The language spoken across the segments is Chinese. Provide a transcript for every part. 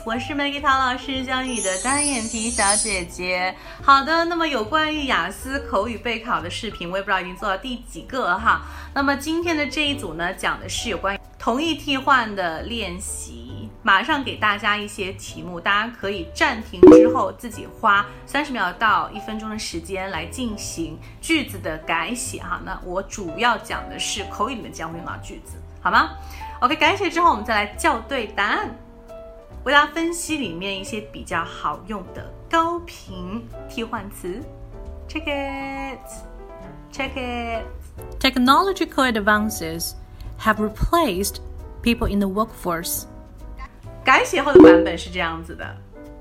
我是梅吉桃老师，教你的单眼皮小姐姐。好的，那么有关于雅思口语备考的视频，我也不知道已经做到第几个了哈。那么今天的这一组呢，讲的是有关于同义替换的练习。马上给大家一些题目，大家可以暂停之后自己花30秒到1分钟的时间来进行句子的改写哈。那我主要讲的是口语里面将会用到句子，好吗？ OK， 改写之后我们再来校对答案，为大家分析里面一些比较好用的高频替换词。Check it, check it. Technological advances have replaced people in the workforce. 改写后的版本是这样子的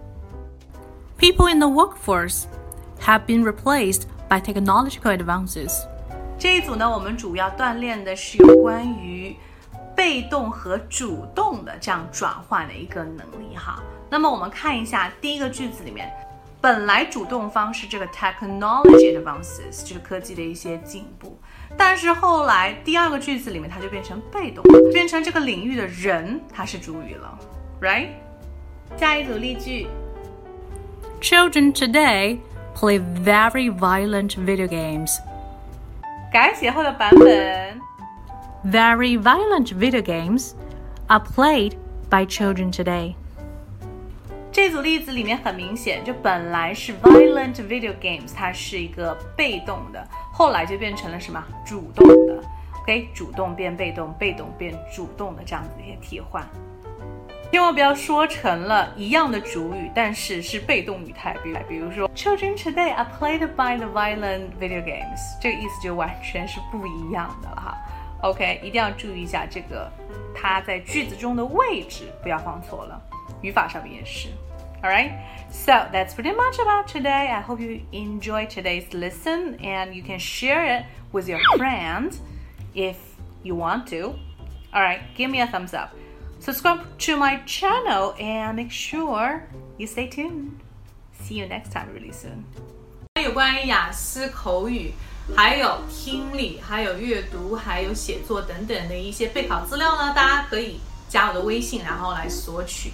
People in the workforce have been replaced by technological advances. 这一组呢，我们主要锻炼的是有关于被动和主动的这样转换的一个能力哈。那么我们看一下第一个句子里面，本来主动方是这个 technology advances， 就是科技的一些进步，但是后来第二个句子里面它就变成被动，变成这个领域的人他是主语了 ，right？ 下一组例句 Children today play very violent video games. 改写后的版本 Very violent video games are played by children today. 这组例子里面很明显，就本来是 violent video games， 它是一个被动的，后来就变成了什么？主动的。OK， 主动变被动，被动变主动的这样子的一些替换。千万不要说成了一样的主语，但是是被动语态。比如说 Children today are played by the violent video games， 这个意思就完全是不一样的了哈。OK， 一定要注意一下这个它在句子中的位置，不要放错了，语法上面也是。Alright, so that's pretty much about today. I hope you enjoyed today's lesson and you can share it with your friends if you want to. Alright, give me a thumbs up. Subscribe to my channel and make sure you stay tuned. See you next time really soon. 有关于雅思口语还有听力还有阅读还有写作等等的一些备考资料呢，大家可以加我的微信，然后来索取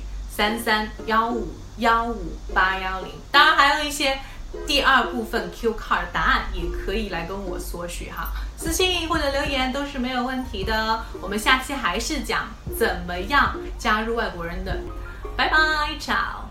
3315158110。当然还有一些第二部分 Q card 答案也可以来跟我索取哈，私信或者留言都是没有问题的。我们下期还是讲怎么样加入外国人的。拜拜，ciao。